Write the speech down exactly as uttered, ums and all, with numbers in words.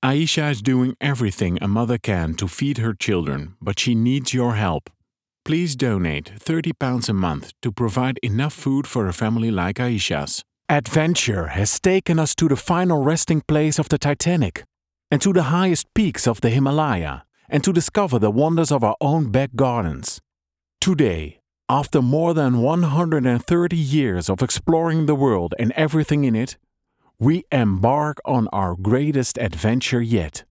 Aisha is doing everything a mother can to feed her children, but she needs your help. Please donate thirty pounds a month to provide enough food for a family like Aisha's. Adventure has taken us to the final resting place of the Titanic, and to the highest peaks of the Himalaya, and to discover the wonders of our own back gardens. Today, after more than one hundred thirty years of exploring the world and everything in it, we embark on our greatest adventure yet.